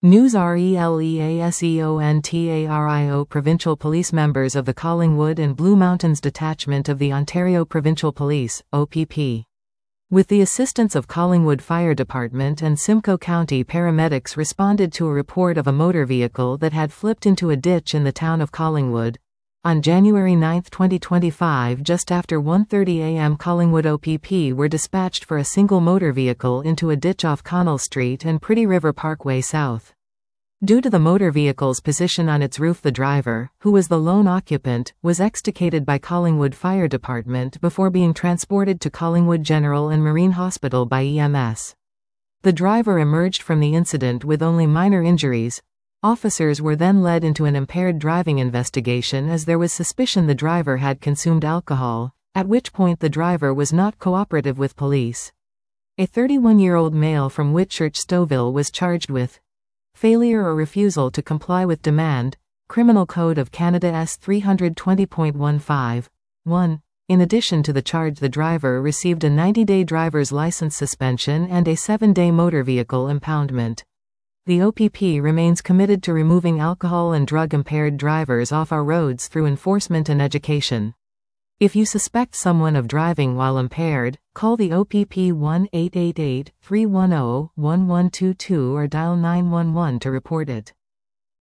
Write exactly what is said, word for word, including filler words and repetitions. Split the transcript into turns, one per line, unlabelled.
News RELEASEONTARIO Provincial Police Members of the Collingwood and Blue Mountains Detachment of the Ontario Provincial Police, O P P. With the assistance of Collingwood Fire Department and Simcoe County paramedics responded to a report of a motor vehicle that had flipped into a ditch in the town of Collingwood. On January ninth twenty twenty-five, just after one thirty a m Collingwood O P P were dispatched for a single motor vehicle into a ditch off Connell Street and Pretty River Parkway South. Due to the motor vehicle's position on its roof, the driver, who was the lone occupant, was extricated by Collingwood Fire Department before being transported to Collingwood General and Marine Hospital by E M S. The driver emerged from the incident with only minor injuries. Officers were then led into an impaired driving investigation as there was suspicion the driver had consumed alcohol, at which point the driver was not cooperative with police. A thirty-one-year-old male from Whitchurch Stouffville was charged with failure or refusal to comply with demand, Criminal Code of Canada S three twenty point one five, one. In addition to the charge, the driver received a ninety-day driver's license suspension and a seven-day motor vehicle impoundment. The O P P remains committed to removing alcohol and drug-impaired drivers off our roads through enforcement and education. If you suspect someone of driving while impaired, call the O P P one eight eight eight, three one zero, one one two two or dial nine one one to report it.